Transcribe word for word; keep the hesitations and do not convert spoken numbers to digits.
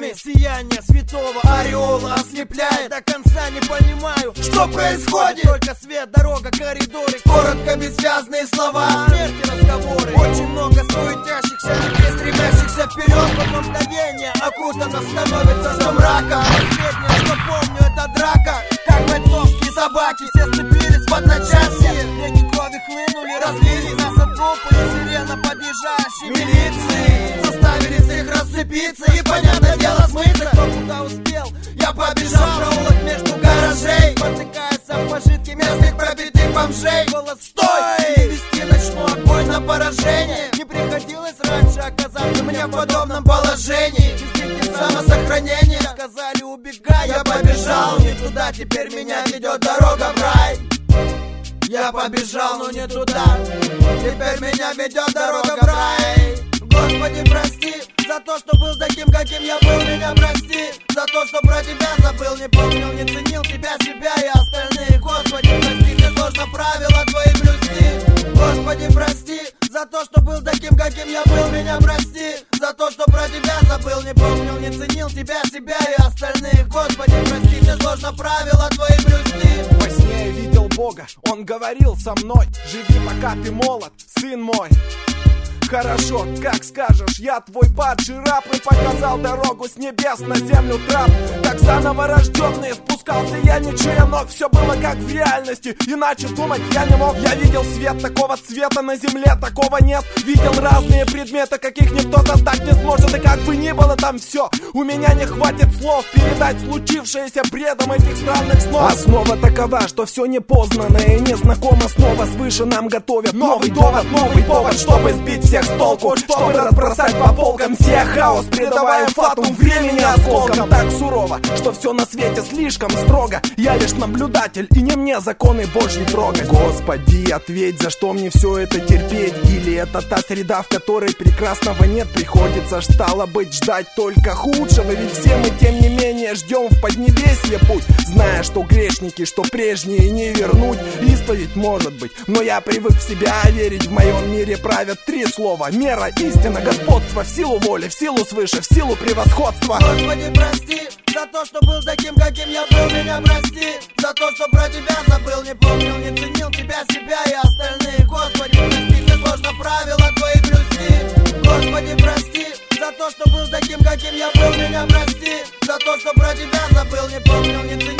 глазами. Сияние святого ореола ослепляет. До конца не понимаю, что происходит. Только свет, дорога, коридоры, коротко бессвязные слова, смерти разговоры. Очень много суетящихся людей, стремящихся вперед. В одно мгновение окутано становится все мраком. Последнее, что помню, это драка. Как бойцовские собаки, все сцепились в одночасье. Реки крови хлынули, разлились нас от трупы. И сирена подъезжающей милиции заставили всех расцепиться и, понятное дело, смыться. Кто куда успел, я побежал в проулок между гаражей, потыкаясь в пожитки местных пробитых бомжей. Голос «Стой!» и вести ночной огонь на поражение. Не приходилось раньше оказаться мне в подобном положении. Инстинкты самосохранения сказали убегай, я побежал не туда, теперь меня ведет дорога в рай. Я побежал, но не туда, теперь меня ведет дорога в рай. Господи, прости за то, что был таким, каким я был, меня прости. За то, что про тебя забыл, не помнил, не ценил тебя, себя и остальных. Господи, прости, мне сложно правила твои блюсти. Господи, прости за то, что был таким, каким я был, меня прости. За то, что про тебя забыл, не помнил, не ценил тебя, себя и остальных. Господи, прости, мне сложно правила твои блюсти. Во сне я видел Бога, Он говорил со мной: живи, пока ты молод, сын мой. Хорошо, как скажешь, я твой падший раб. И показал дорогу с небес на землю трап. Как заново рожденный спускался я ничем, но все было как в реальности, иначе думать я не мог. Я видел свет такого цвета на земле, такого нет. Видел разные предметы, каких никто создать не сможет. И как бы ни было там все, у меня не хватит слов передать случившееся бредом этих странных снов. Основа такова, что все непознанное и незнакомо снова свыше нам готовят новый довод, новый повод, чтобы сбить всех с толку, чтобы разбросать по полкам сия хаос, придавая фатум времени осколком. Так сурово, что все на свете слишком строго. Я лишь наблюдатель, и не мне законы Божьи трогать. Господи, ответь, за что мне все это терпеть? Или это та среда, в которой прекрасного нет? Приходится, стало быть, ждать только худшего. Ведь все мы, тем не менее, ждем в поднебесье путь, зная, что грешники, что прежние не вернуть. Исповедь может быть, но я привык в себя верить. В моем мире правят три слова: мера, истина, господство, в силу воли, в силу свыше, в силу превосходства. Господи, прости за то, что был таким, каким я был, меня прости. За то, что про тебя забыл, не помнил, не ценил тебя, себя и остальных. Господи, прости, мне сложно правила твои блюсти. Господи, прости за то, что был таким, каким я был, меня прости. За то, что про тебя забыл, не помнил, не ценил